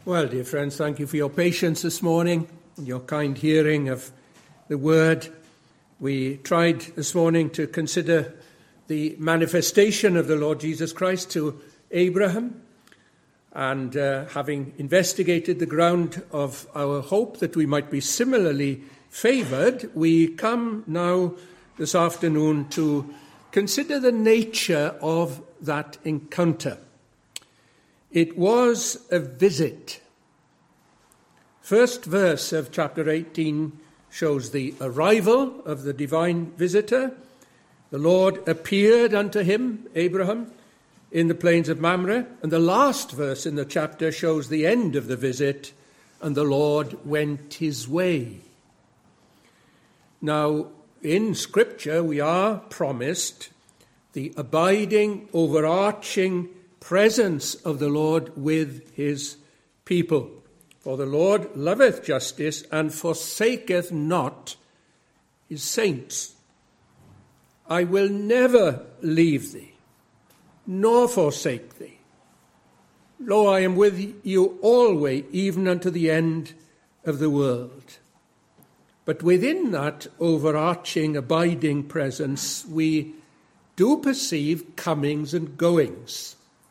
Well, dear friends, thank you for your patience this morning, and your kind hearing of the word. We tried this morning to consider the manifestation of the Lord Jesus Christ to Abraham, and having investigated the ground of our hope that we might be similarly favoured, we come now this afternoon to consider the nature of that encounter. It was a visit. First verse of chapter 18 shows the arrival of the divine visitor. The Lord appeared unto him, Abraham, in the plains of Mamre. And the last verse in the chapter shows the end of the visit, and the Lord went his way. Now, in Scripture, we are promised the abiding, overarching presence of the Lord with his people. For the Lord loveth justice and forsaketh not his saints. I will never leave thee, nor forsake thee. Lo, I am with you always, even unto the end of the world. But within that overarching, abiding presence, we do perceive comings and goings.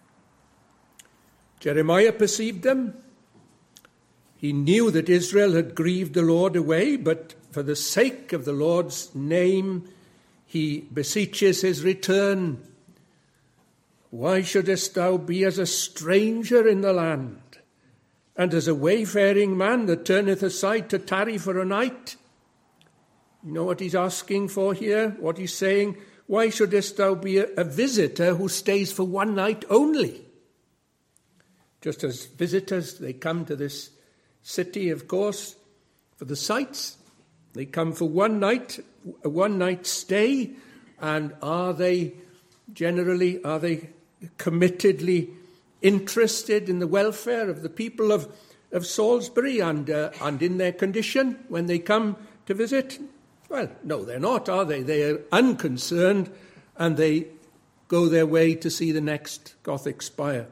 Jeremiah perceived them. He knew that Israel had grieved the Lord away, but for the sake of the Lord's name, he beseeches his return. Why shouldest thou be as a stranger in the land, and as a wayfaring man that turneth aside to tarry for a night? You know what he's asking for here? What he's saying? Why shouldest thou be a visitor who stays for one night only? Just as visitors, they come to this city, of course, for the sights. They come for one night, a one-night stay, and are they committedly interested in the welfare of the people of Salisbury and in their condition when they come to visit? Well, no, they're not, are they? They are unconcerned, and they go their way to see the next Gothic spire.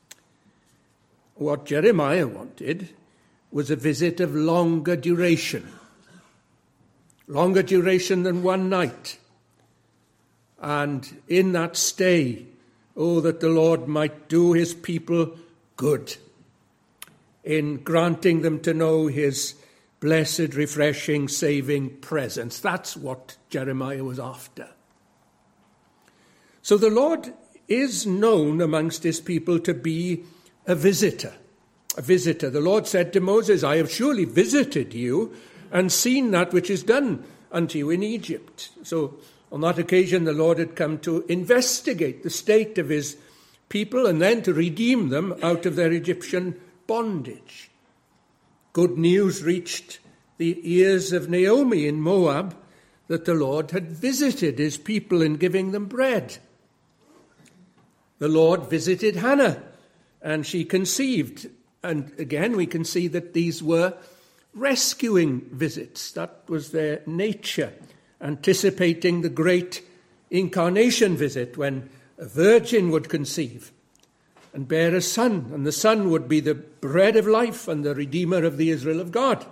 What Jeremiah wanted was a visit of longer duration than one night. And in that stay, that the Lord might do his people good in granting them to know his blessed, refreshing, saving presence. That's what Jeremiah was after. So the Lord is known amongst his people to be a visitor. The Lord said to Moses, I have surely visited you and seen that which is done unto you in Egypt. So on that occasion, the Lord had come to investigate the state of his people and then to redeem them out of their Egyptian bondage. Good news reached the ears of Naomi in Moab that the Lord had visited his people in giving them bread. The Lord visited Hannah, and she conceived. And again, we can see that these were rescuing visits. That was their nature, anticipating the great incarnation visit when a virgin would conceive and bear a son, and the son would be the bread of life and the redeemer of the Israel of God.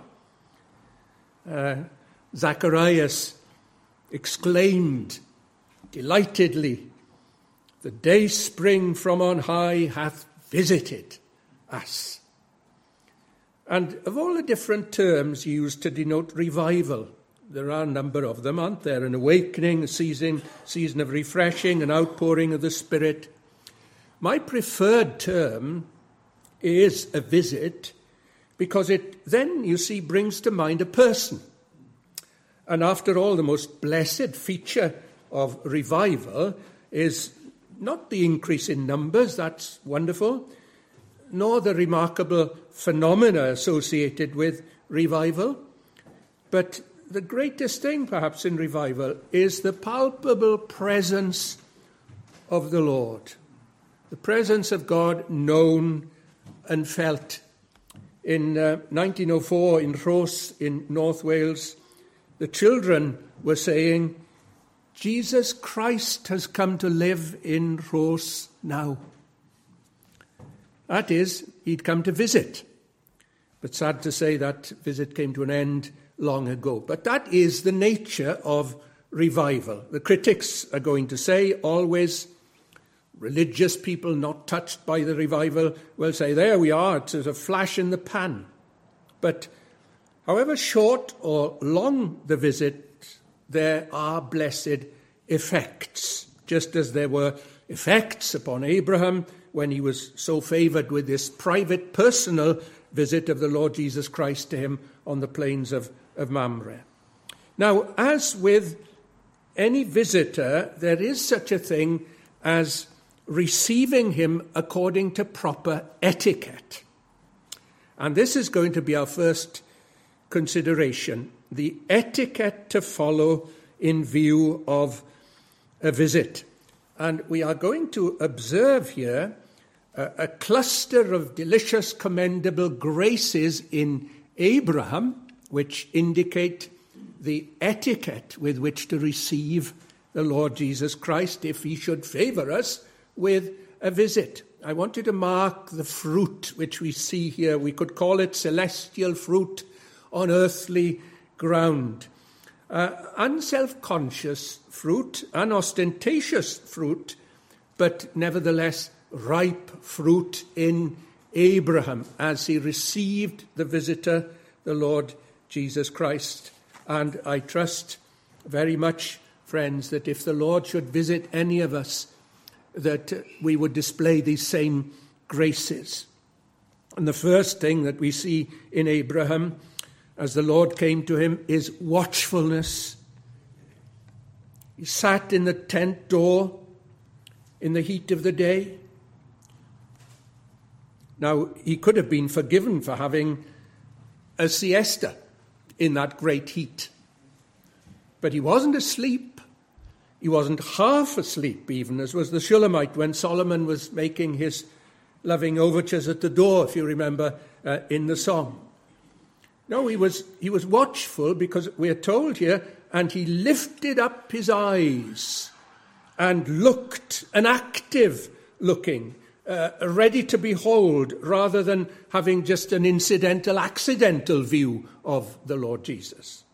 Zacharias exclaimed delightedly, the day spring from on high hath visited us. And of all the different terms used to denote revival, there are a number of them, aren't there? An awakening, a season of refreshing, an outpouring of the Spirit. My preferred term is a visit, because it then, you see, brings to mind a person. And after all, the most blessed feature of revival is not the increase in numbers, that's wonderful, nor the remarkable phenomena associated with revival. But the greatest thing, perhaps, in revival is the palpable presence of the Lord, the presence of God known and felt. In 1904, in Rhos, in North Wales, the children were saying, Jesus Christ has come to live in Rhos now. That is, he'd come to visit. But sad to say that visit came to an end long ago. But that is the nature of revival. The critics are going to say always, religious people not touched by the revival will say, there we are, it's a flash in the pan. But however short or long the visit, there are blessed effects, just as there were effects upon Abraham when he was so favoured with this private, personal visit of the Lord Jesus Christ to him on the plains of Mamre. Now, as with any visitor, there is such a thing as receiving him according to proper etiquette. And this is going to be our first consideration, the etiquette to follow in view of a visit. And we are going to observe here a cluster of delicious, commendable graces in Abraham, which indicate the etiquette with which to receive the Lord Jesus Christ if he should favour us with a visit. I want you to mark the fruit which we see here. We could call it celestial fruit on earthly ground. Unself-conscious fruit, unostentatious fruit, but nevertheless ripe fruit in Abraham as he received the visitor, the Lord Jesus Christ. And I trust very much, friends, that if the Lord should visit any of us, that we would display these same graces. And the first thing that we see in Abraham as the Lord came to him is watchfulness. He sat in the tent door in the heat of the day. Now, he could have been forgiven for having a siesta in that great heat. But he wasn't asleep. He wasn't half asleep even, as was the Shulamite when Solomon was making his loving overtures at the door, if you remember, in the song. No, he was watchful because we are told here, and he lifted up his eyes and looked, an active looking, ready to behold, rather than having just an incidental, accidental view of the Lord Jesus.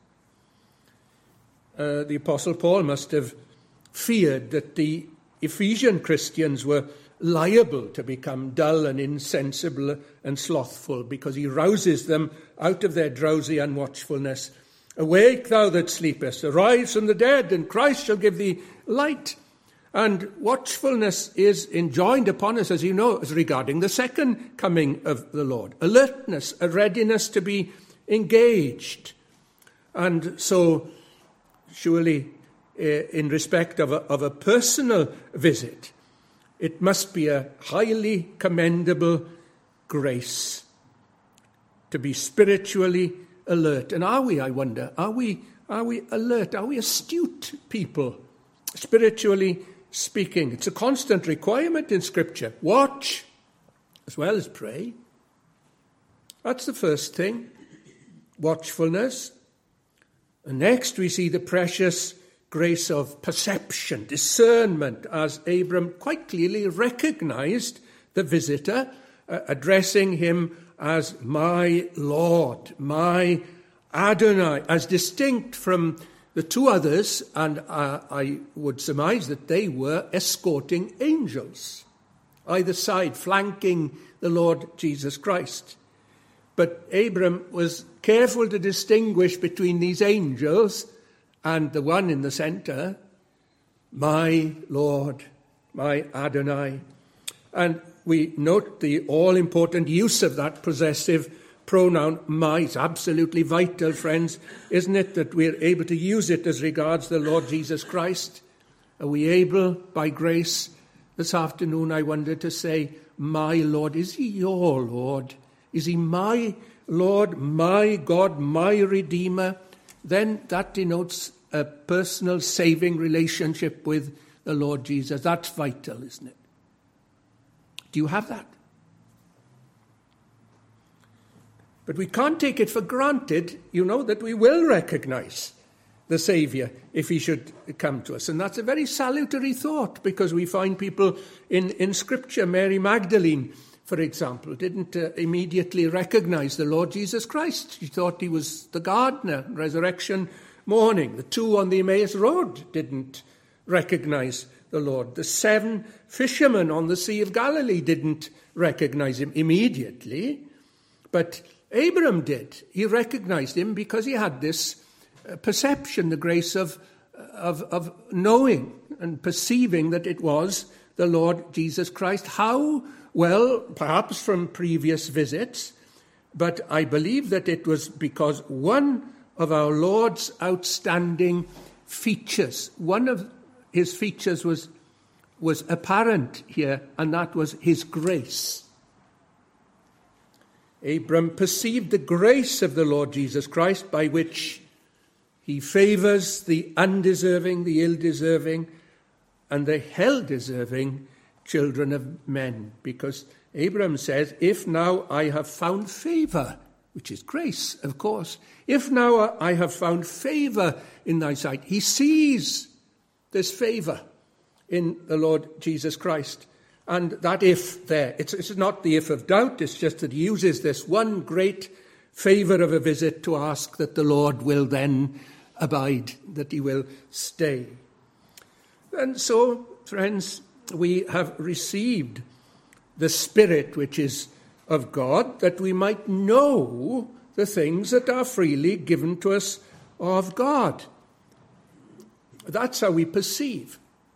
The Apostle Paul must have feared that the Ephesian Christians were liable to become dull and insensible and slothful, because he rouses them out of their drowsy unwatchfulness. Awake, thou that sleepest, arise from the dead, and Christ shall give thee light. And watchfulness is enjoined upon us, as you know, as regarding the second coming of the Lord. Alertness, a readiness to be engaged. And so, surely, in respect of a personal visit, it must be a highly commendable grace to be spiritually alert. And are we, I wonder, are we alert? Are we astute people, spiritually speaking? It's a constant requirement in Scripture. Watch as well as pray. That's the first thing, watchfulness. And next we see the precious grace of perception, discernment, as Abram quite clearly recognized the visitor, addressing him as my Lord, my Adonai, as distinct from the two others, and I would surmise that they were escorting angels, either side, flanking the Lord Jesus Christ. But Abram was careful to distinguish between these angels and the one in the center, my Lord, my Adonai. And we note the all-important use of that possessive pronoun, my. It's absolutely vital, friends, isn't it, that we're able to use it as regards the Lord Jesus Christ? Are we able, by grace, this afternoon, I wonder, to say, my Lord? Is he your Lord? Is he my Lord, my God, my Redeemer? Then that denotes a personal saving relationship with the Lord Jesus. That's vital, isn't it? Do you have that? But we can't take it for granted, that we will recognize the Saviour if he should come to us. And that's a very salutary thought, because we find people in Scripture, Mary Magdalene, for example, didn't immediately recognize the Lord Jesus Christ. She thought he was the gardener, resurrection morning. The 2 on the Emmaus Road didn't recognize the Lord. The 7 fishermen on the Sea of Galilee didn't recognize him immediately, but Abraham did. He recognized him because he had this perception, the grace of knowing and perceiving that it was the Lord Jesus Christ. How? Well, perhaps from previous visits, but I believe that it was because one of our Lord's outstanding features, one of his features was apparent here, and that was his grace. Abram perceived the grace of the Lord Jesus Christ, by which he favors the undeserving, the ill-deserving, and the hell-deserving children of men. Because Abraham says, if now I have found favor, which is grace, of course, if now I have found favor in thy sight. He sees this favor in the Lord Jesus Christ. And that if there, it's not the if of doubt, it's just that he uses this one great favor of a visit to ask that the Lord will then abide, that he will stay. And so, friends, we have received the Spirit which is of God, that we might know the things that are freely given to us of God. That's how we perceive.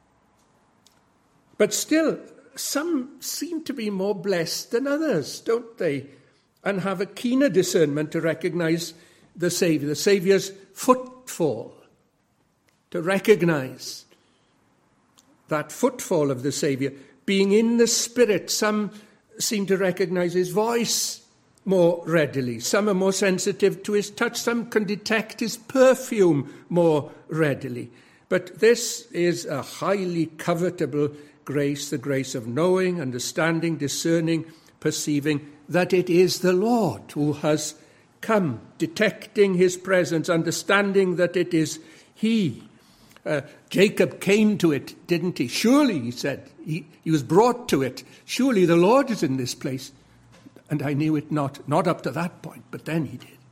But still, some seem to be more blessed than others, don't they? And have a keener discernment to recognize the Saviour's footfall, to recognize that footfall of the Saviour. Being in the Spirit, some seem to recognize his voice more readily. Some are more sensitive to his touch. Some can detect his perfume more readily. But this is a highly covetable grace, the grace of knowing, understanding, discerning, perceiving that it is the Lord who has come, detecting his presence, understanding that it is he. Jacob came to it, didn't he? Surely, he said, he was brought to it. Surely the Lord is in this place. And I knew it not up to that point, but then he did.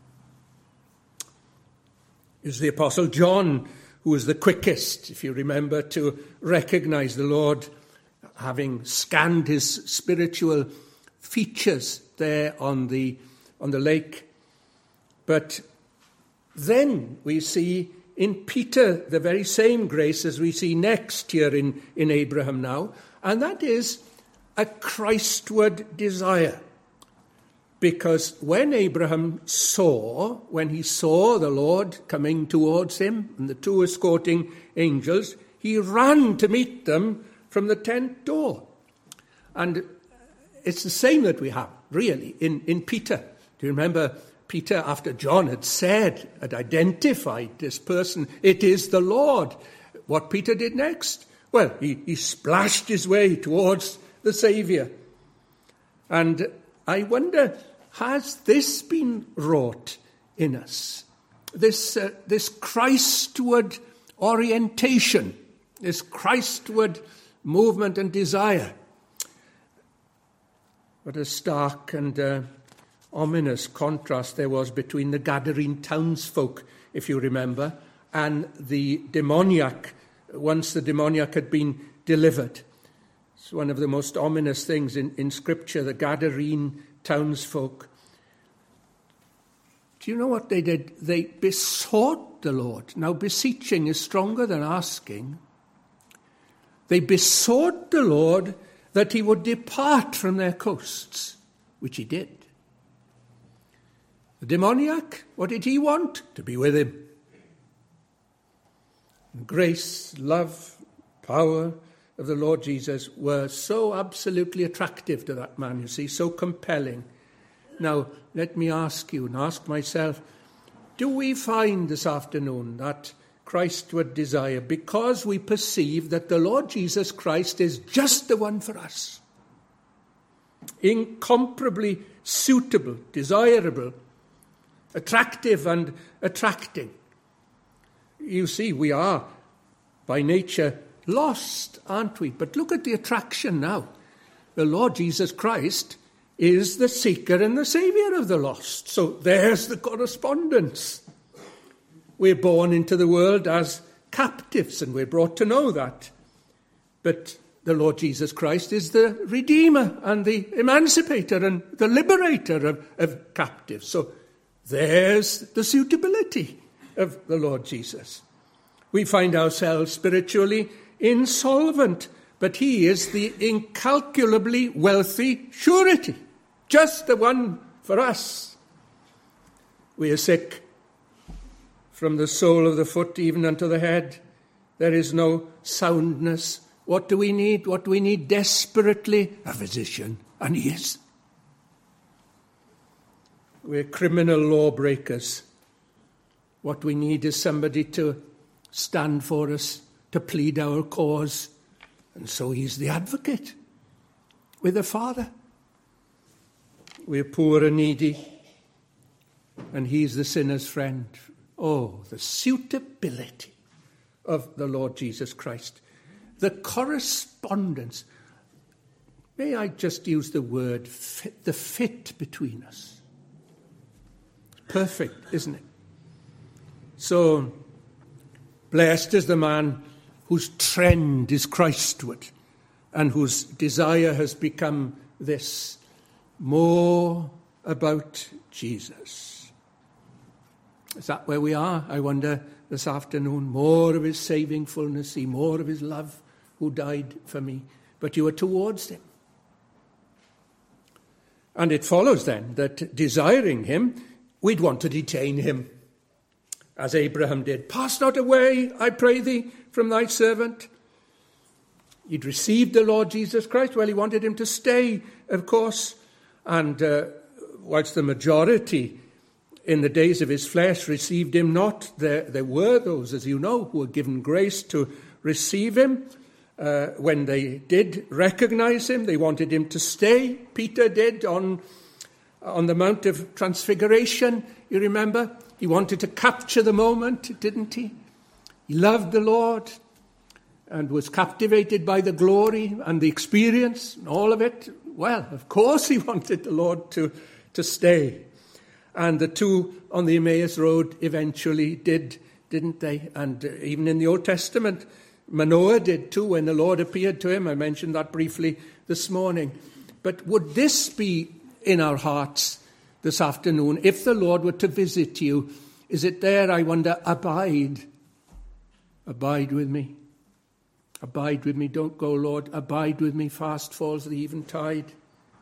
It was the Apostle John who was the quickest, if you remember, to recognize the Lord, having scanned his spiritual features there on the lake. But then we see in Peter the very same grace as we see next here in Abraham now, and that is a Christward desire. Because when Abraham when he saw the Lord coming towards him and the 2 escorting angels, he ran to meet them from the tent door. And it's the same that we have, really, in Peter. Do you remember Peter, after John had identified this person, it is the Lord. What Peter did next? Well, he splashed his way towards the Saviour. And I wonder, has this been wrought in us? This Christward orientation, this Christward movement and desire. What a stark and ominous contrast there was between the Gadarene townsfolk, if you remember, and the demoniac, once the demoniac had been delivered. It's one of the most ominous things in Scripture, the Gadarene townsfolk. Do you know what they did? They besought the Lord. Now, beseeching is stronger than asking. They besought the Lord that he would depart from their coasts, which he did. The demoniac, what did he want? To be with him. Grace, love, power of the Lord Jesus were so absolutely attractive to that man, you see, so compelling. Now, let me ask you and ask myself, do we find this afternoon that Christward desire because we perceive that the Lord Jesus Christ is just the one for us? Incomparably suitable, desirable, attractive and attracting. You see, we are by nature lost, aren't we? But look at the attraction now. The Lord Jesus Christ is the seeker and the saviour of the lost. So there's the correspondence. We're born into the world as captives, and we're brought to know that. But the Lord Jesus Christ is the Redeemer and the Emancipator and the Liberator of captives. So there's the suitability of the Lord Jesus. We find ourselves spiritually insolvent, but he is the incalculably wealthy surety, just the one for us. We are sick from the sole of the foot even unto the head. There is no soundness. What do we need? What do we need desperately? A physician, and he is. We're criminal lawbreakers. What we need is somebody to stand for us, to plead our cause. And so he's the advocate with the Father. We're poor and needy, and he's the sinner's friend. Oh, the suitability of the Lord Jesus Christ. The correspondence. May I just use the word fit, the fit between us. Perfect, isn't it? So, blessed is the man whose trend is Christward and whose desire has become this, more about Jesus. Is that where we are? I wonder this afternoon. More of his saving fullness, more of his love who died for me. But you are towards him. And it follows then that desiring him, we'd want to detain him, as Abraham did. Pass not away, I pray thee, from thy servant. He'd received the Lord Jesus Christ. Well, he wanted him to stay, of course. And whilst the majority in the days of his flesh received him not, there were those, as you know, who were given grace to receive him. When they did recognize him, they wanted him to stay. Peter did on the Mount of Transfiguration, you remember? He wanted to capture the moment, didn't he? He loved the Lord and was captivated by the glory and the experience and all of it. Well, of course he wanted the Lord to stay. And the two on the Emmaus Road eventually did, didn't they? And even in the Old Testament, Manoah did too when the Lord appeared to him. I mentioned that briefly this morning. But would this be in our hearts this afternoon? If the Lord were to visit you, is it there, I wonder, abide? Abide with me. Abide with me. Don't go, Lord. Abide with me. Fast falls the eventide.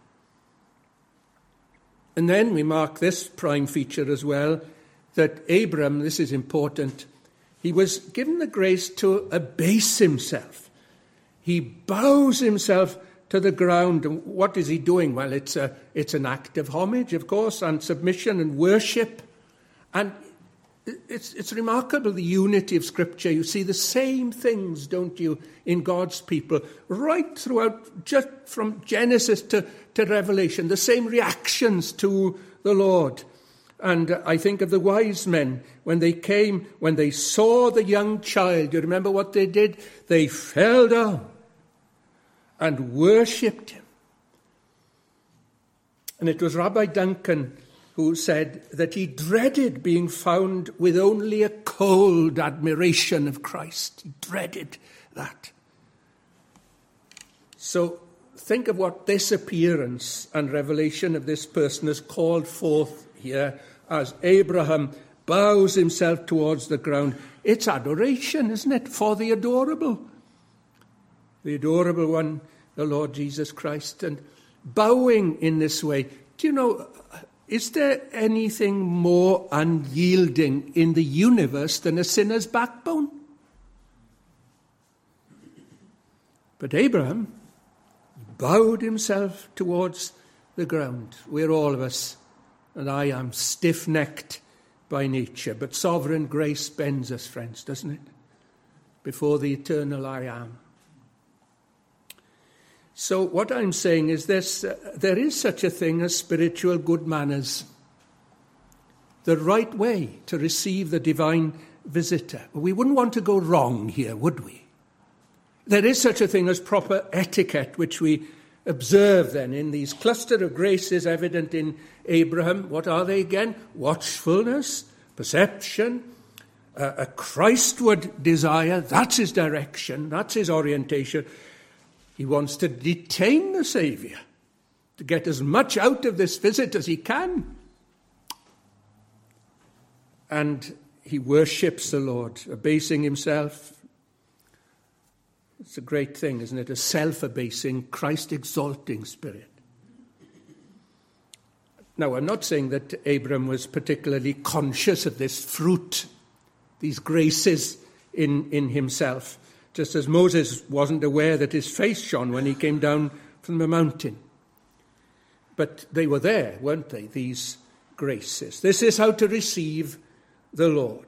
And then we mark this prime feature as well, that Abram, this is important, he was given the grace to abase himself. He bows himself to the ground. And what is he doing? Well, it's an act of homage, of course, and submission and worship. And it's remarkable, the unity of Scripture. You see the same things, don't you, in God's people, right throughout, just from Genesis to Revelation, the same reactions to the Lord. And I think of the wise men, when they came, when they saw the young child, you remember what they did? They fell down and worshipped him. And it was Rabbi Duncan who said that he dreaded being found with only a cold admiration of Christ. He dreaded that. So think of what this appearance and revelation of this person has called forth here as Abraham bows himself towards the ground. It's adoration, isn't it, for the adorable one, the Lord Jesus Christ. And bowing in this way, do you know, is there anything more unyielding in the universe than a sinner's backbone? But Abraham bowed himself towards the ground. We're all of us, and I am stiff-necked by nature. But sovereign grace bends us, friends, doesn't it? Before the eternal I am. So what I'm saying is this, there is such a thing as spiritual good manners. The right way to receive the divine visitor. We wouldn't want to go wrong here, would we? There is such a thing as proper etiquette, which we Observe then in these cluster of graces evident in Abraham, what are they again? Watchfulness, perception, a Christward desire. That's his direction, that's his orientation. He wants to detain the Saviour, to get as much out of this visit as he can. And he worships the Lord, abasing himself. It's a great thing, isn't it? A self-abasing, Christ-exalting spirit. Now, I'm not saying that Abram was particularly conscious of this fruit, these graces in himself, just as Moses wasn't aware that his face shone when he came down from the mountain. But they were there, weren't they, these graces? This is how to receive the Lord.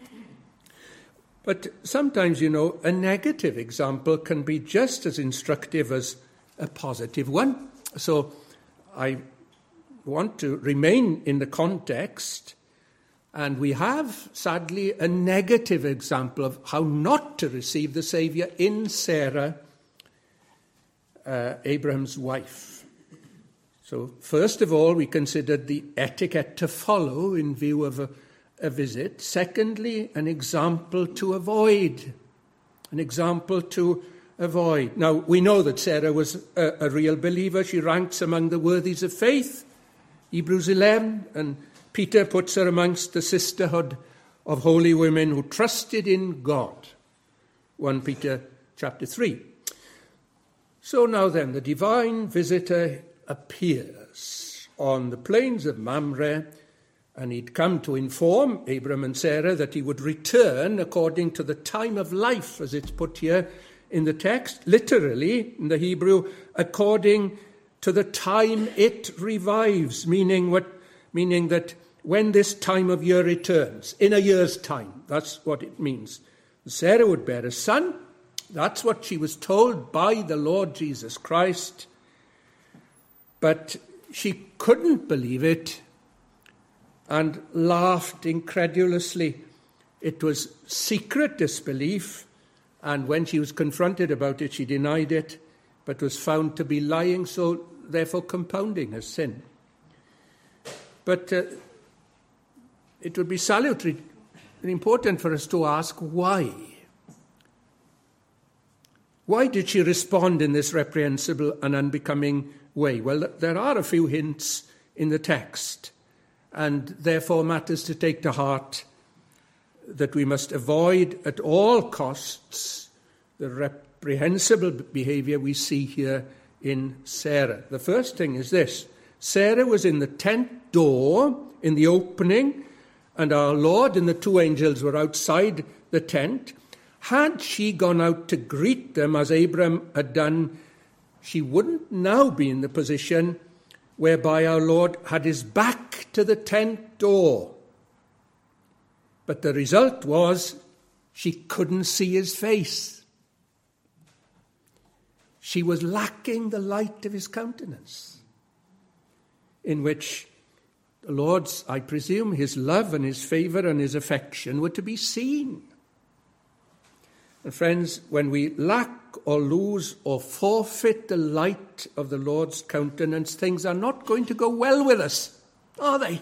But sometimes, a negative example can be just as instructive as a positive one. So I want to remain in the context, and we have, sadly, a negative example of how not to receive the Saviour in Sarah, Abraham's wife. So first of all, we considered the etiquette to follow in view of a visit. Secondly, an example to avoid. Now, we know that Sarah was a real believer. She ranks among the worthies of faith, Hebrews 11, and Peter puts her amongst the sisterhood of holy women who trusted in God, 1 Peter chapter 3. So now then, the divine visitor appears on the plains of Mamre, and he'd come to inform Abram and Sarah that he would return according to the time of life, as it's put here in the text, literally, in the Hebrew, according to the time it revives, meaning that when this time of year returns, in a year's time, that's what it means. Sarah would bear a son. That's what she was told by the Lord Jesus Christ. But she couldn't believe it and laughed incredulously. It was secret disbelief, and when she was confronted about it, she denied it, but was found to be lying, so therefore compounding her sin. But it would be salutary and important for us to ask why. Why did she respond in this reprehensible and unbecoming way? Well, there are a few hints in the text, and therefore matters to take to heart that we must avoid at all costs the reprehensible behavior we see here in Sarah. The first thing is this: Sarah was in the tent door, in the opening, and our Lord and the two angels were outside the tent. Had she gone out to greet them as Abram had done, she wouldn't now be in the position whereby our Lord had his back to the tent door. But the result was she couldn't see his face. She was lacking the light of his countenance, in which the Lord's, I presume, his love and his favour and his affection were to be seen. And friends, when we lack or lose or forfeit the light of the Lord's countenance, things are not going to go well with us, are they?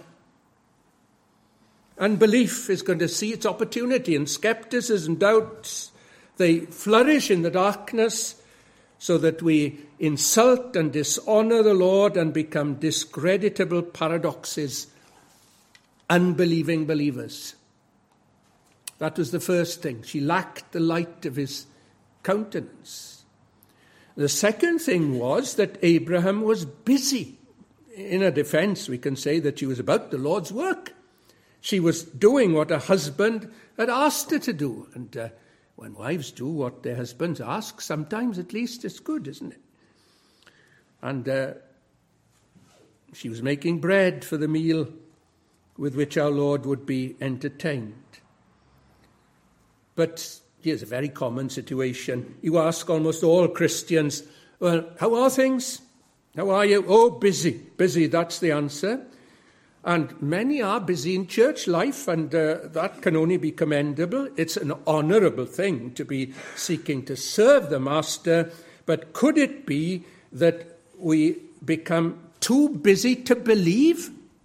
Unbelief is going to see its opportunity, and skepticism, doubts, they flourish in the darkness, so that we insult and dishonour the Lord and become discreditable paradoxes, unbelieving believers. That was the first thing. She lacked the light of his countenance. The second thing was that Abraham was busy. In her defense, we can say that she was about the Lord's work. She was doing what her husband had asked her to do. And when wives do what their husbands ask, sometimes at least it's good, isn't it? And she was making bread for the meal with which our Lord would be entertained. But here's a very common situation. You ask almost all Christians, well, how are things? How are you? Oh, busy. Busy, that's the answer. And many are busy in church life, and that can only be commendable. It's an honourable thing to be seeking to serve the Master. But could it be that we become too busy to believe?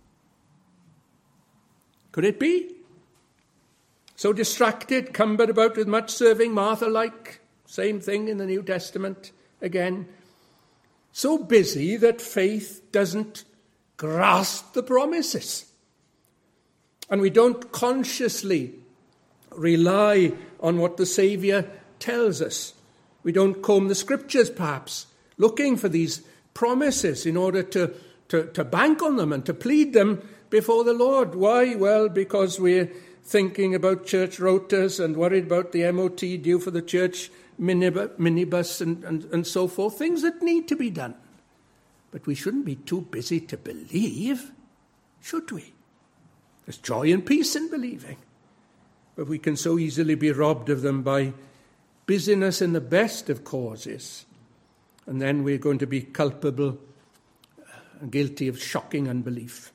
Could it be? So distracted, cumbered about with much serving, Martha-like, same thing in the New Testament again. So busy that faith doesn't grasp the promises. And we don't consciously rely on what the Saviour tells us. We don't comb the Scriptures, perhaps, looking for these promises in order to bank on them and to plead them before the Lord. Why? Well, because we're thinking about church rotas and worried about the MOT due for the church minibus and so forth, things that need to be done. But we shouldn't be too busy to believe, should we? There's joy and peace in believing. But we can so easily be robbed of them by busyness in the best of causes. And then we're going to be culpable and guilty of shocking unbelief.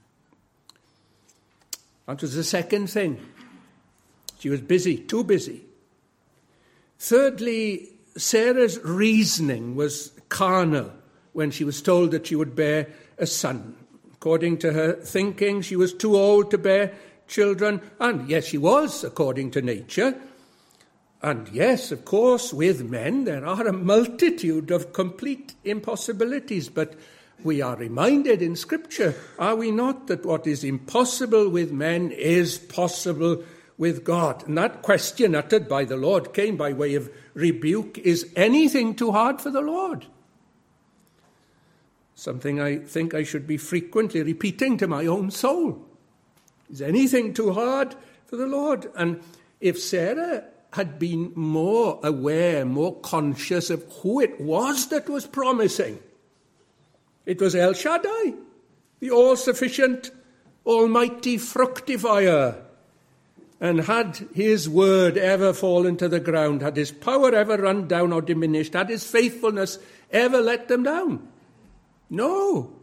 That was the second thing. She was busy, too busy. Thirdly, Sarah's reasoning was carnal when she was told that she would bear a son. According to her thinking, she was too old to bear children. And yes, she was, according to nature. And yes, of course, with men there are a multitude of complete impossibilities. But we are reminded in Scripture, are we not, that what is impossible with men is possible with God? And that question uttered by the Lord came by way of rebuke. Is anything too hard for the Lord? Something I think I should be frequently repeating to my own soul. Is anything too hard for the Lord? And if Sarah had been more aware, more conscious of who it was that was promising, it was El Shaddai, the all-sufficient, almighty fructifier. And had his word ever fallen to the ground, had his power ever run down or diminished, had his faithfulness ever let them down? No.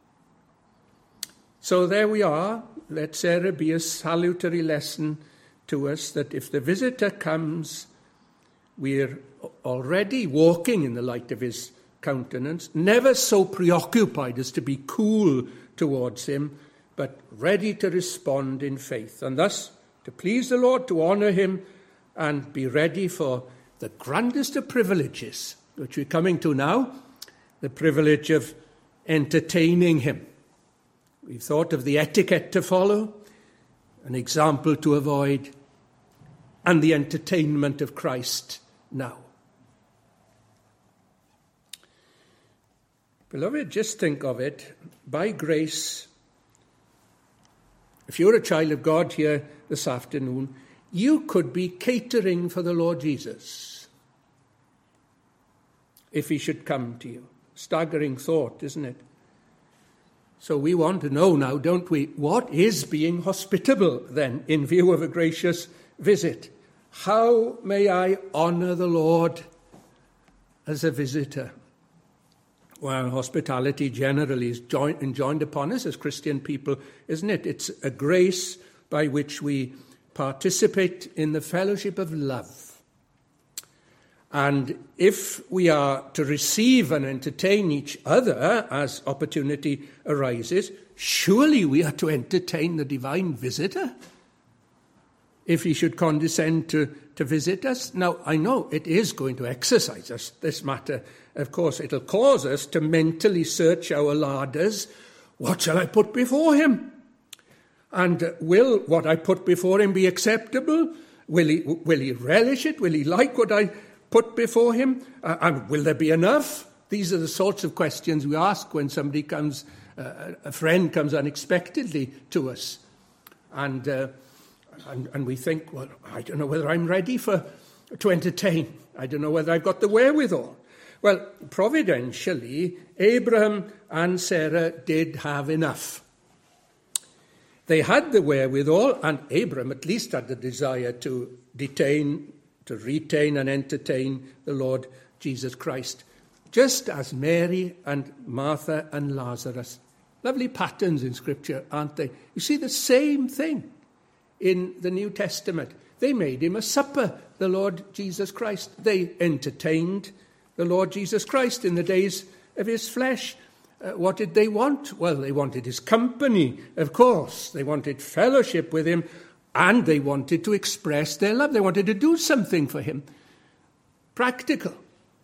So there we are. Let Sarah be a salutary lesson to us that if the visitor comes, we're already walking in the light of his countenance, never so preoccupied as to be cool towards him, but ready to respond in faith. And thus, to please the Lord, to honour him, and be ready for the grandest of privileges, which we're coming to now, the privilege of entertaining him. We've thought of the etiquette to follow, an example to avoid, and the entertainment of Christ now. Beloved, just think of it. By grace, if you're a child of God here this afternoon, you could be catering for the Lord Jesus if he should come to you. Staggering thought, isn't it? So we want to know now, don't we, what is being hospitable then in view of a gracious visit? How may I honour the Lord as a visitor? Well, hospitality generally is enjoined upon us as Christian people, isn't it? It's a grace by which we participate in the fellowship of love. And if we are to receive and entertain each other as opportunity arises, surely we are to entertain the divine visitor if he should condescend to visit us. Now, I know it is going to exercise us, this matter. Of course, it'll cause us to mentally search our larders. What shall I put before him? And will what I put before him be acceptable? Will he relish it? Will he like what I put before him? And will there be enough? These are the sorts of questions we ask when somebody comes, a friend comes unexpectedly to us. And we think, well, I don't know whether I'm ready to entertain. I don't know whether I've got the wherewithal. Well, providentially, Abraham and Sarah did have enough. They had the wherewithal, and Abraham at least had the desire to retain and entertain the Lord Jesus Christ, just as Mary and Martha and Lazarus. Lovely patterns in Scripture, aren't they? You see the same thing in the New Testament. They made him a supper, the Lord Jesus Christ. They entertained the Lord Jesus Christ in the days of his flesh. what did they want? Well, they wanted his company, of course. They wanted fellowship with him, and they wanted to express their love. They wanted to do something for him. Practical.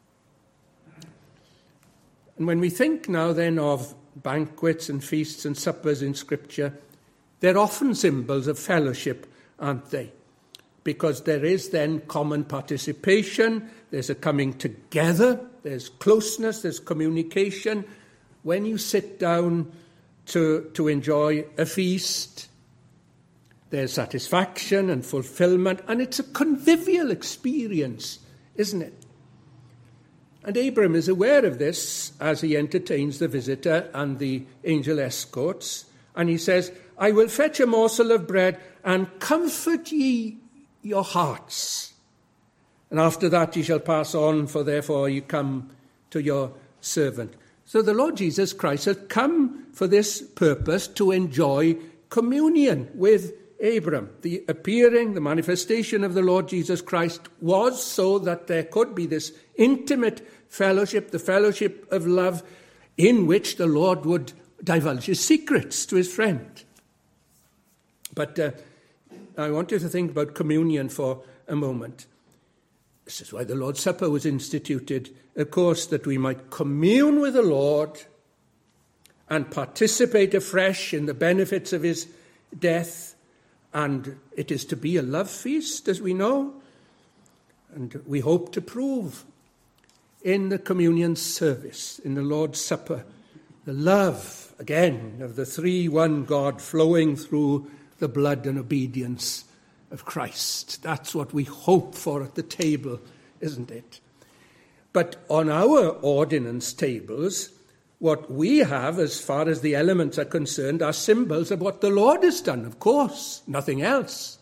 And when we think now then of banquets and feasts and suppers in Scripture, they're often symbols of fellowship, aren't they? Because there is then common participation, there's a coming together, there's closeness, there's communication. When you sit down to enjoy a feast, there's satisfaction and fulfillment, and it's a convivial experience, isn't it? And Abram is aware of this as he entertains the visitor and the angel escorts, and he says, I will fetch a morsel of bread and comfort ye your hearts. And after that ye shall pass on, for therefore ye come to your servant. So the Lord Jesus Christ had come for this purpose, to enjoy communion with Abram. The appearing, the manifestation of the Lord Jesus Christ was so that there could be this intimate fellowship, the fellowship of love, in which the Lord would divulge his secrets to his friend. But I want you to think about communion for a moment. This is why the Lord's Supper was instituted, of course, that we might commune with the Lord and participate afresh in the benefits of his death. And it is to be a love feast, as we know. And we hope to prove in the communion service, in the Lord's Supper, the love, again, of the three-one God flowing through the blood and obedience of Christ. That's what we hope for at the table, isn't it? But on our ordinance tables, what we have, as far as the elements are concerned, are symbols of what the Lord has done, of course, nothing else.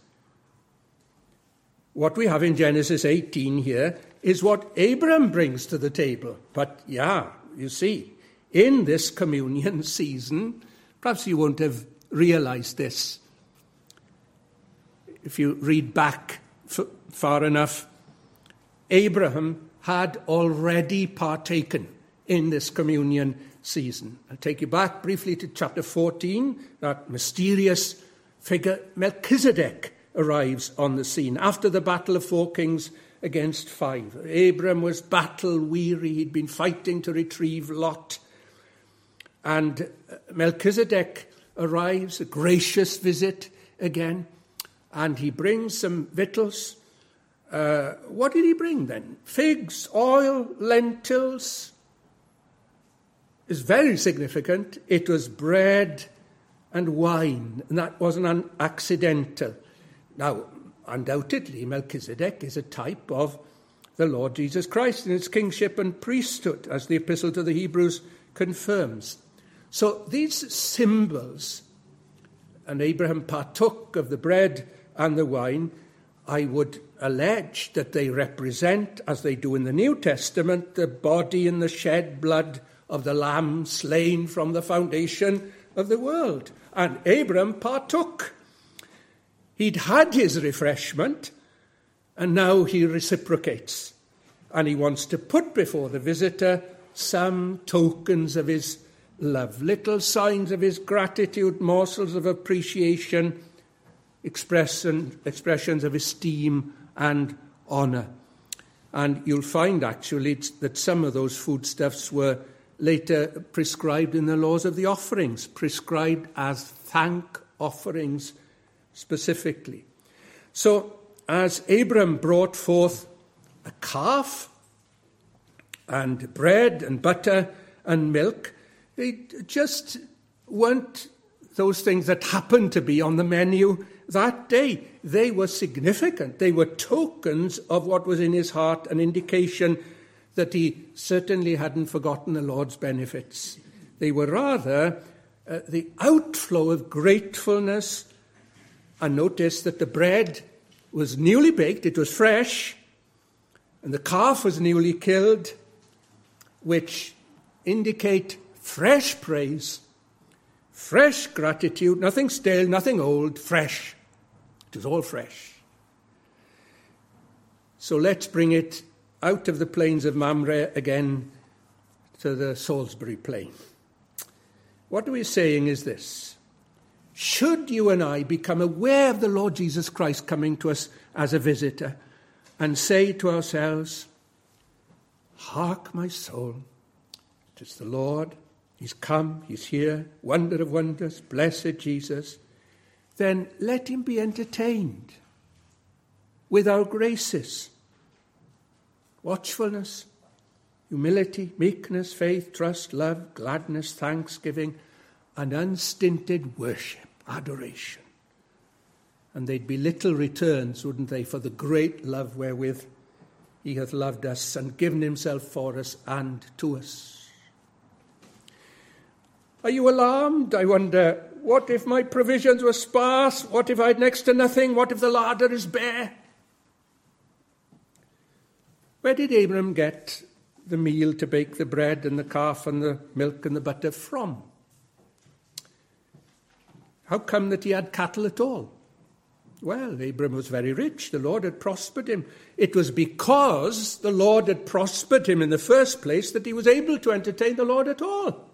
What we have in Genesis 18 here is what Abram brings to the table. But yeah, you see, in this communion season, perhaps you won't have realized this. If you read back far enough, Abraham had already partaken in this communion season. I'll take you back briefly to chapter 14. That mysterious figure, Melchizedek, arrives on the scene after the battle of 4 kings against 5. Abram was battle-weary. He'd been fighting to retrieve Lot. And Melchizedek arrives, a gracious visit again, and he brings some victuals. What did he bring then? Figs, oil, lentils. It's very significant. It was bread and wine, and that wasn't accidental. Now, undoubtedly, Melchizedek is a type of the Lord Jesus Christ in his kingship and priesthood, as the Epistle to the Hebrews confirms. So these symbols, and Abraham partook of the bread and the wine, I would allege that they represent, as they do in the New Testament, the body and the shed blood of the Lamb slain from the foundation of the world. And Abram partook. He'd had his refreshment, and now he reciprocates. And he wants to put before the visitor some tokens of his love, little signs of his gratitude, morsels of appreciation, expressions of esteem and honour. And you'll find, actually, that some of those foodstuffs were later prescribed in the laws of the offerings, prescribed as thank offerings specifically. So, as Abram brought forth a calf and bread and butter and milk, they just weren't those things that happened to be on the menu that day. They were significant. They were tokens of what was in his heart, an indication that he certainly hadn't forgotten the Lord's benefits. They were rather the outflow of gratefulness. And notice that the bread was newly baked, it was fresh, and the calf was newly killed, which indicate fresh praise, fresh gratitude, nothing stale, nothing old, fresh. It was all fresh. So let's bring it out of the plains of Mamre again to the Salisbury plain. what we're saying is this. Should you and I become aware of the Lord Jesus Christ coming to us as a visitor and say to ourselves, hark, my soul, it is the Lord, he's come, he's here, wonder of wonders, blessed Jesus, then let him be entertained with our graces, watchfulness, humility, meekness, faith, trust, love, gladness, thanksgiving, and unstinted worship, adoration. And they'd be little returns, wouldn't they, for the great love wherewith he hath loved us and given himself for us and to us. Are you alarmed? I wonder, what if my provisions were sparse? What if I had next to nothing? What if the larder is bare? Where did Abraham get the meal to bake the bread and the calf and the milk and the butter from? How come that he had cattle at all? Well, Abraham was very rich. The Lord had prospered him. It was because the Lord had prospered him in the first place that he was able to entertain the Lord at all.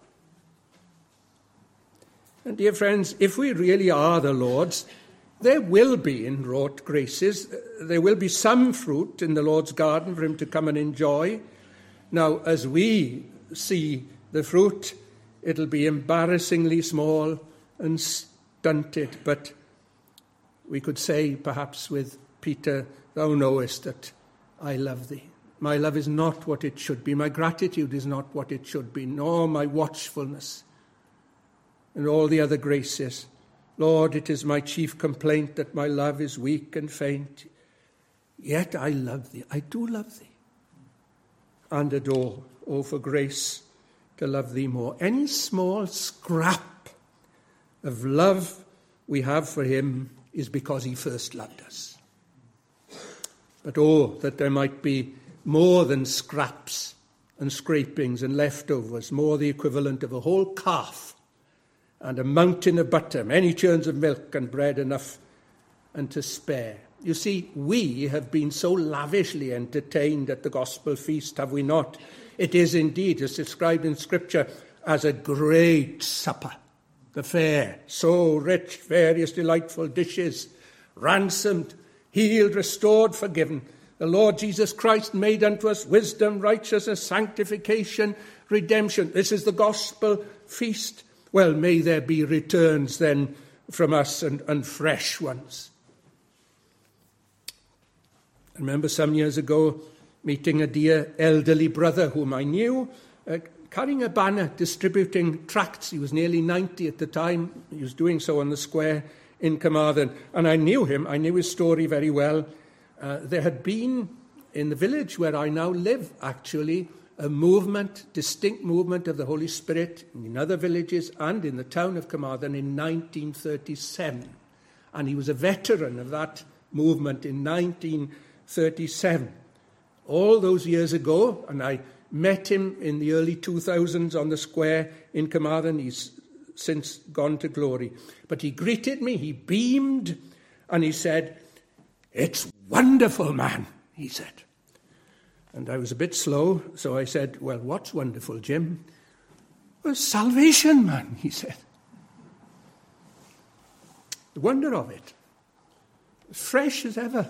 And dear friends, if we really are the Lord's, there will be inwrought graces. There will be some fruit in the Lord's garden for him to come and enjoy. Now, as we see the fruit, it'll be embarrassingly small and stunted, but we could say perhaps with Peter, thou knowest that I love thee. My love is not what it should be. My gratitude is not what it should be, nor my watchfulness and all the other graces. Lord, it is my chief complaint that my love is weak and faint. Yet I love thee. I do love thee and adore. Oh, for grace to love thee more. Any small scrap of love we have for him is because he first loved us. But oh, that there might be more than scraps and scrapings and leftovers, more the equivalent of a whole calf and a mountain of butter, many churns of milk and bread enough and to spare. You see, we have been so lavishly entertained at the gospel feast, have we not? It is indeed, as described in Scripture, as a great supper. The fare, so rich, various delightful dishes, ransomed, healed, restored, forgiven. The Lord Jesus Christ made unto us wisdom, righteousness, sanctification, redemption. This is the gospel feast. Well, may there be returns then from us and fresh ones. I remember some years ago meeting a dear elderly brother whom I knew, carrying a banner, distributing tracts. He was nearly 90 at the time. He was doing so on the square in Carmarthen. And I knew him. I knew his story very well. There had been, in the village where I now live, actually, a movement, distinct movement of the Holy Spirit in other villages and in the town of Carmarthen in 1937. And he was a veteran of that movement in 1937. All those years ago, and I met him in the early 2000s on the square in Carmarthen. He's since gone to glory. But he greeted me, he beamed, and he said, "It's wonderful, man," he said. And I was a bit slow, so I said, "Well, what's wonderful, Jim?" "Well, salvation, man," he said. The wonder of it. Fresh as ever.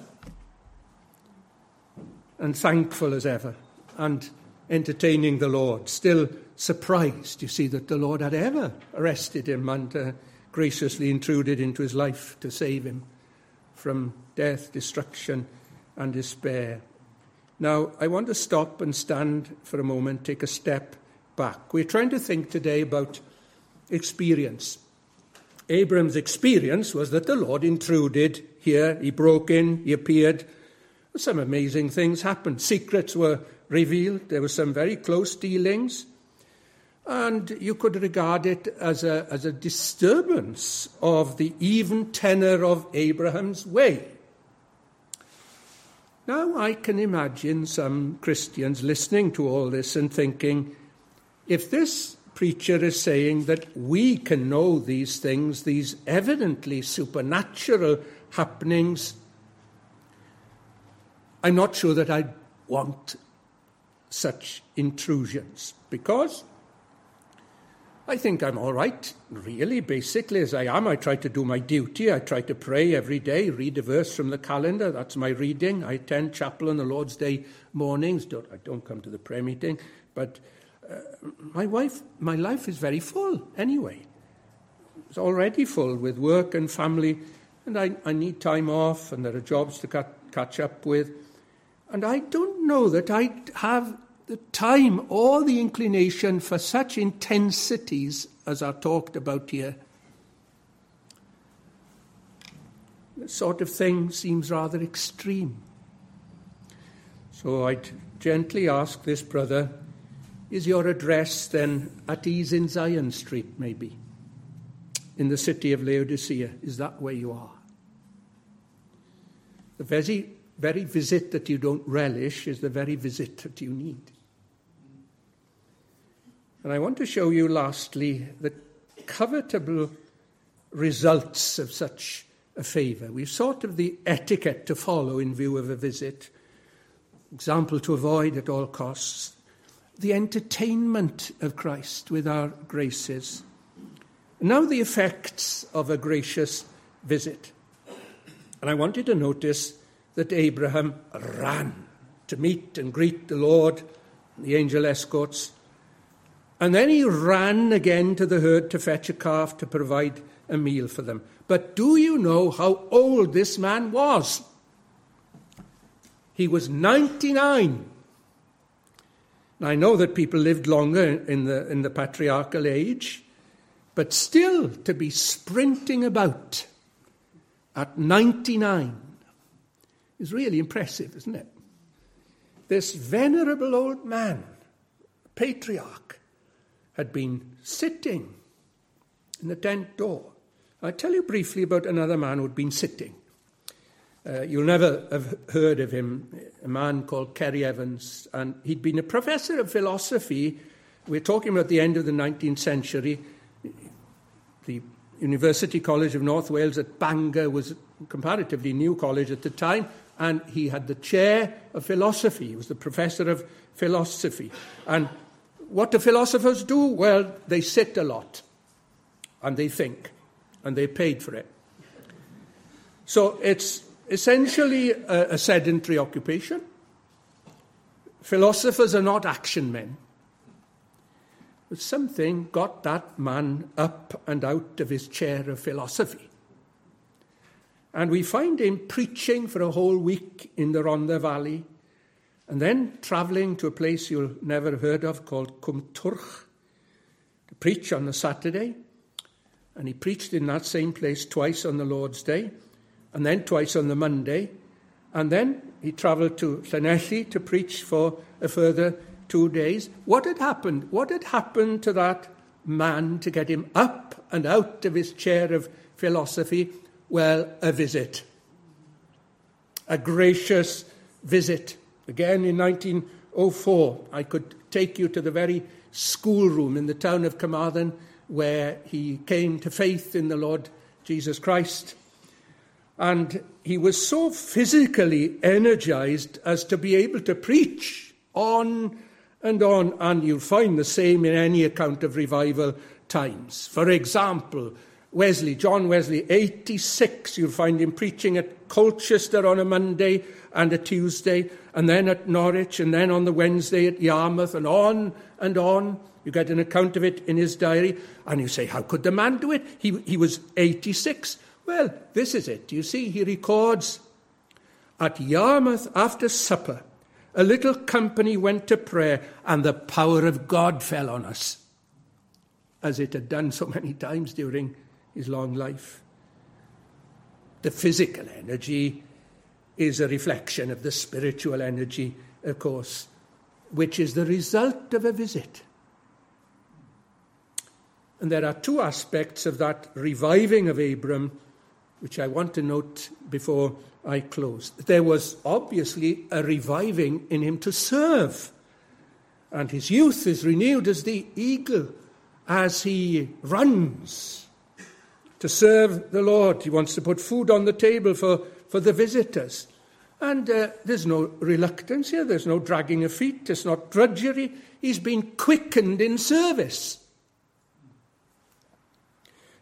And thankful as ever. And entertaining the Lord. Still surprised, you see, that the Lord had ever arrested him and graciously intruded into his life to save him from death, destruction, and despair. Now, I want to stop and stand for a moment, take a step back. We're trying to think today about experience. Abraham's experience was that the Lord intruded here. He broke in, he appeared. Some amazing things happened. Secrets were revealed. There were some very close dealings. And you could regard it as a disturbance of the even tenor of Abraham's way. Now I can imagine some Christians listening to all this and thinking, if this preacher is saying that we can know these things, these evidently supernatural happenings, I'm not sure that I want such intrusions, because I think I'm all right, really, basically, as I am. I try to do my duty. I try to pray every day, read a verse from the calendar. That's my reading. I attend chapel on the Lord's Day mornings. I don't come to the prayer meeting. But my life is very full anyway. It's already full with work and family. And I need time off, and there are jobs to catch up with. And I don't know that I have the time or the inclination for such intensities as are talked about here. This sort of thing seems rather extreme. So I'd gently ask this brother, is your address then at ease in Zion Street, maybe, in the city of Laodicea? Is that where you are? The very visit that you don't relish is the very visit that you need. And I want to show you, lastly, the covetable results of such a favour. We've sort of the etiquette to follow in view of a visit. Example to avoid at all costs. The entertainment of Christ with our graces. Now the effects of a gracious visit. And I want you to notice that Abraham ran to meet and greet the Lord, the angel escorts. And then he ran again to the herd to fetch a calf to provide a meal for them. But do you know how old this man was? He was 99. Now, I know that people lived longer in the patriarchal age, but still to be sprinting about at 99 is really impressive, isn't it? This venerable old man, patriarch, had been sitting in the tent door. I'll tell you briefly about another man who'd been sitting. You'll never have heard of him, a man called Kerry Evans, and he'd been a professor of philosophy. We're talking about the end of the 19th century. The University College of North Wales at Bangor was a comparatively new college at the time, and he had the chair of philosophy. He was the professor of philosophy. And what do philosophers do? Well, they sit a lot, and they think, and they're paid for it. So it's essentially a sedentary occupation. Philosophers are not action men. But something got that man up and out of his chair of philosophy. And we find him preaching for a whole week in the Rhondda Valley, and then travelling to a place you'll never have heard of called Cwmtwrch to preach on a Saturday. And he preached in that same place twice on the Lord's Day, and then twice on the Monday. And then he travelled to Llanelli to preach for a further 2 days. What had happened? What had happened to that man to get him up and out of his chair of philosophy? Well, a visit. A gracious visit. Again, in 1904, I could take you to the very schoolroom in the town of Carmarthen where he came to faith in the Lord Jesus Christ. And he was so physically energized as to be able to preach on and on. And you'll find the same in any account of revival times. For example, John Wesley, 86, you'll find him preaching at Colchester on a Monday and a Tuesday, and then at Norwich, and then on the Wednesday at Yarmouth, and on and on. You get an account of it in his diary, and you say, how could the man do it? He was 86. Well, this is it. You see, he records, at Yarmouth after supper, a little company went to prayer, and the power of God fell on us, as it had done so many times during his long life. The physical energy is a reflection of the spiritual energy, of course, which is the result of a visit. And there are two aspects of that reviving of Abram which I want to note before I close. There was obviously a reviving in him to serve, and his youth is renewed as the eagle as he runs to serve the Lord. He wants to put food on the table for the visitors. And there's no reluctance here. There's no dragging of feet. It's not drudgery. He's been quickened in service.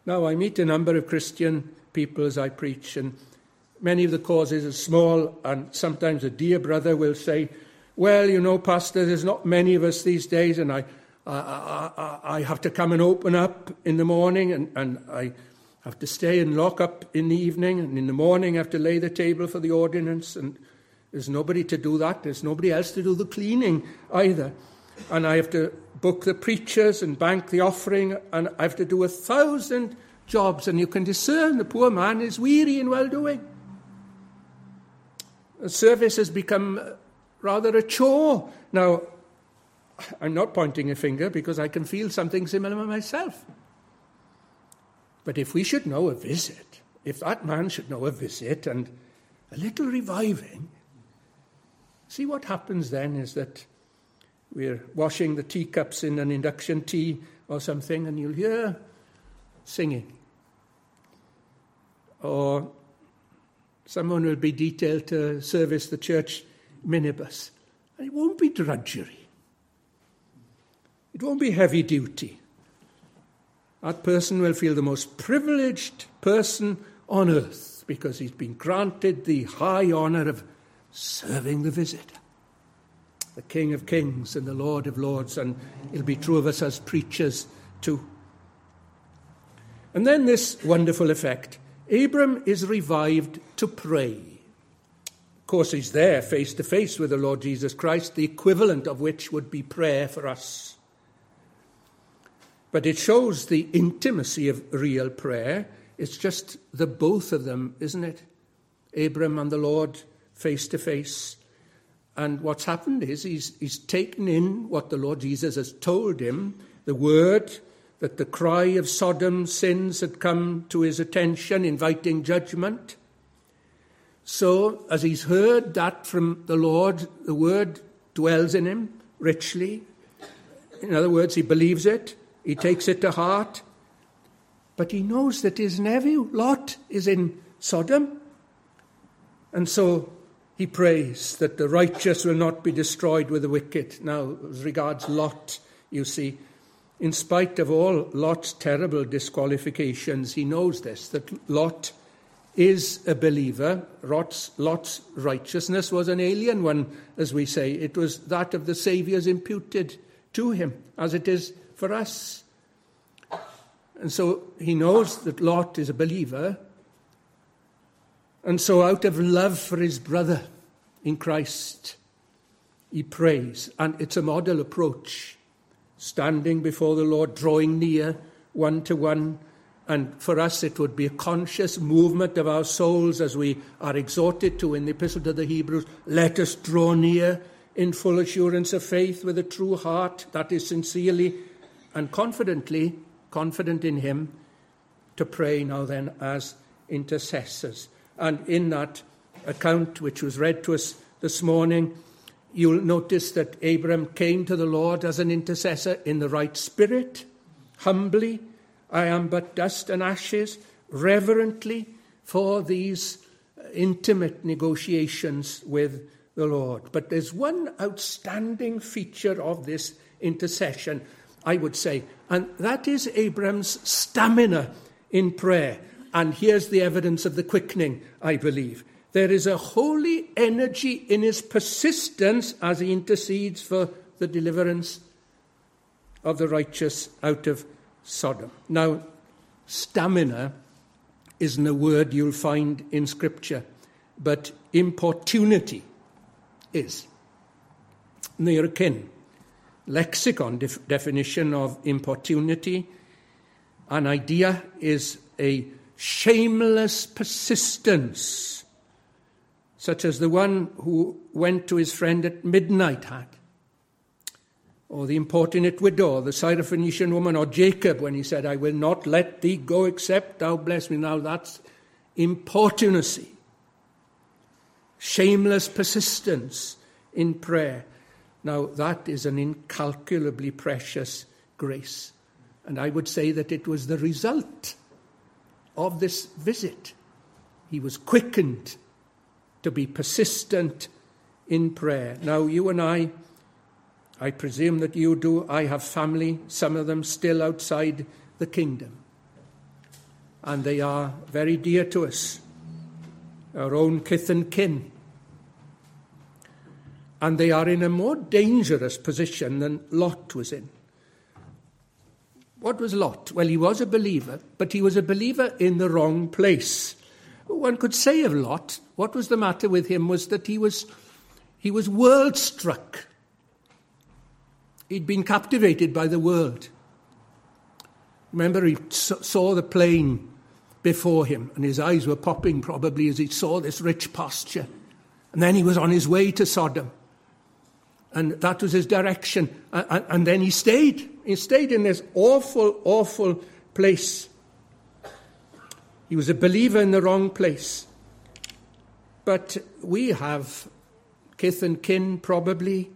Now, I meet a number of Christian people as I preach, and many of the causes are small, and sometimes a dear brother will say, well, you know, Pastor, there's not many of us these days, and I have to come and open up in the morning, and I have to stay and lock up in the evening, and in the morning I have to lay the table for the ordinance, and there's nobody to do that. There's nobody else to do the cleaning either. And I have to book the preachers and bank the offering, and I have to do 1,000 jobs, and you can discern the poor man is weary in well-doing. The service has become rather a chore. Now, I'm not pointing a finger because I can feel something similar myself. But if we should know a visit, if that man should know a visit and a little reviving, see what happens then is that we're washing the teacups in an induction tea or something, and you'll hear singing. Or someone will be detailed to service the church minibus. And it won't be drudgery. It won't be heavy duty. That person will feel the most privileged person on earth because he's been granted the high honour of serving the visitor, the King of Kings and the Lord of Lords, and it'll be true of us as preachers too. And then this wonderful effect. Abram is revived to pray. Of course, he's there face to face with the Lord Jesus Christ, the equivalent of which would be prayer for us. But it shows the intimacy of real prayer. It's just the both of them, isn't it? Abram and the Lord face to face. And what's happened is he's taken in what the Lord Jesus has told him, the word that the cry of Sodom's sins had come to his attention, inviting judgment. So, as he's heard that from the Lord, the word dwells in him richly. In other words, he believes it, he takes it to heart, but he knows that his nephew, Lot, is in Sodom. And so he prays that the righteous will not be destroyed with the wicked. Now, as regards Lot, you see, in spite of all Lot's terrible disqualifications, he knows this, that Lot is a believer. Lot's righteousness was an alien one, as we say. It was that of the Saviour's imputed to him, as it is for us. And so he knows that Lot is a believer. And so out of love for his brother in Christ, he prays. And it's a model approach, standing before the Lord, drawing near one to one. And for us, it would be a conscious movement of our souls as we are exhorted to in the Epistle to the Hebrews. Let us draw near in full assurance of faith with a true heart, that is sincerely and confidently, confident in him, to pray now then as intercessors. And in that account which was read to us this morning, you'll notice that Abram came to the Lord as an intercessor in the right spirit, humbly. I am but dust and ashes, reverently, for these intimate negotiations with the Lord. But there's one outstanding feature of this intercession, I would say, and that is Abram's stamina in prayer. And here's the evidence of the quickening, I believe. There is a holy energy in his persistence as he intercedes for the deliverance of the righteous out of Sodom. Now, stamina isn't a word you'll find in Scripture, but importunity is. Near akin. Lexicon definition of importunity. An idea is a shameless persistence, such as the one who went to his friend at midnight had, or the importunate widow, or the Syrophoenician woman, or Jacob when he said, I will not let thee go except thou bless me. Now that's importunacy, shameless persistence in prayer. Now that is an incalculably precious grace. And I would say that it was the result of this visit. He was quickened to be persistent in prayer. Now, you and I presume that you do. I have family, some of them still outside the kingdom. and they are very dear to us, our own kith and kin. And they are in a more dangerous position than Lot was in. What was Lot? Well, he was a believer, but he was a believer in the wrong place. One could say of Lot, what was the matter with him was that he was world-struck. He'd been captivated by the world. Remember, he saw the plain before him, and his eyes were popping probably as he saw this rich pasture. And then he was on his way to Sodom. And that was his direction. And then he stayed. He stayed in this awful, awful place. He was a believer in the wrong place. But we have kith and kin probably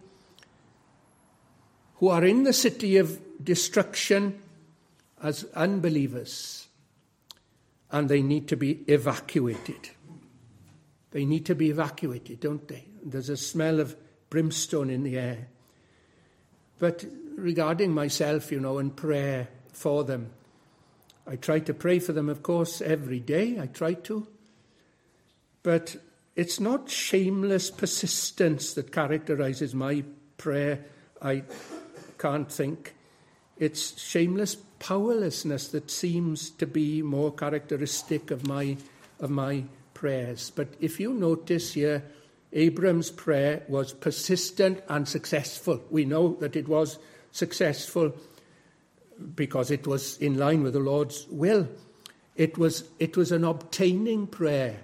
who are in the city of destruction as unbelievers. And they need to be evacuated. They need to be evacuated, don't they? There's a smell of brimstone in the air. But regarding myself, and prayer for them, I try to pray for them, of course, every day. I try to. But it's not shameless persistence that characterizes my prayer, I can't think. It's shameless powerlessness that seems to be more characteristic of my prayers. But if you notice here, Abram's prayer was persistent and successful. We know that it was successful because it was in line with the Lord's will. It was an obtaining prayer.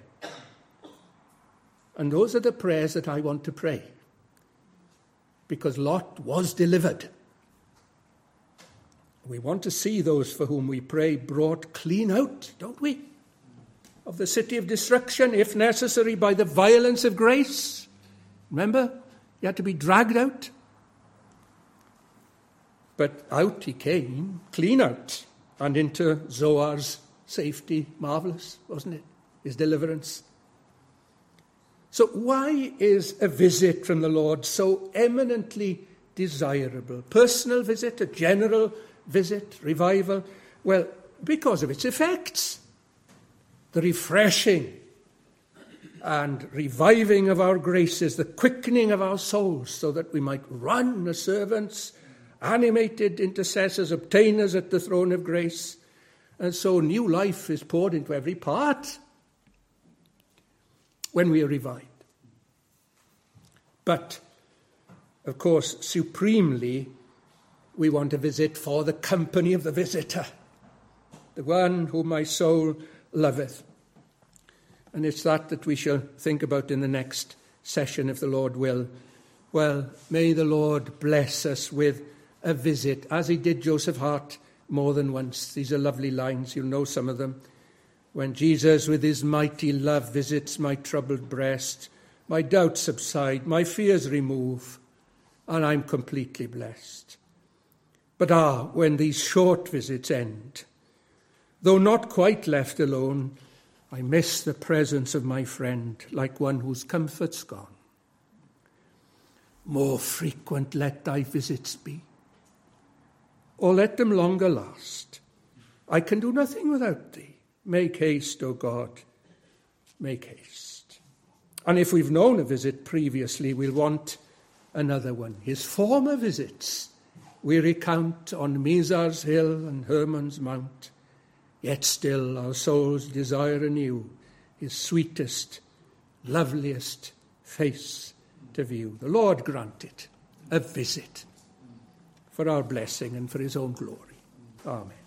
And those are the prayers that I want to pray. Because Lot was delivered. We want to see those for whom we pray brought clean out, don't we? Of the city of destruction, if necessary, by the violence of grace. Remember, he had to be dragged out. But out he came, clean out, and into Zoar's safety. Marvelous, wasn't it? His deliverance. So why is a visit from the Lord so eminently desirable? Personal visit, a general visit, revival? Well, because of its effects. The refreshing and reviving of our graces, the quickening of our souls, so that we might run as servants, animated intercessors, obtainers at the throne of grace. And so new life is poured into every part when we are revived. But, of course, supremely, we want a visit for the company of the visitor, the one whom my soul loveth. And it's that we shall think about in the next session, if the Lord will. Well, may the Lord bless us with a visit, as he did Joseph Hart more than once. These are lovely lines, you'll know some of them. When Jesus with his mighty love visits my troubled breast, my doubts subside, my fears remove, and I'm completely blessed. But when these short visits end, though not quite left alone, I miss the presence of my friend, like one whose comfort's gone. More frequent let thy visits be, or let them longer last. I can do nothing without thee. Make haste, O God, make haste. And if we've known a visit previously, we'll want another one. His former visits we recount on Mizar's hill and Hermon's mount. Yet still our souls desire anew his sweetest, loveliest face to view. The Lord grant it, a visit, for our blessing and for his own glory. Amen.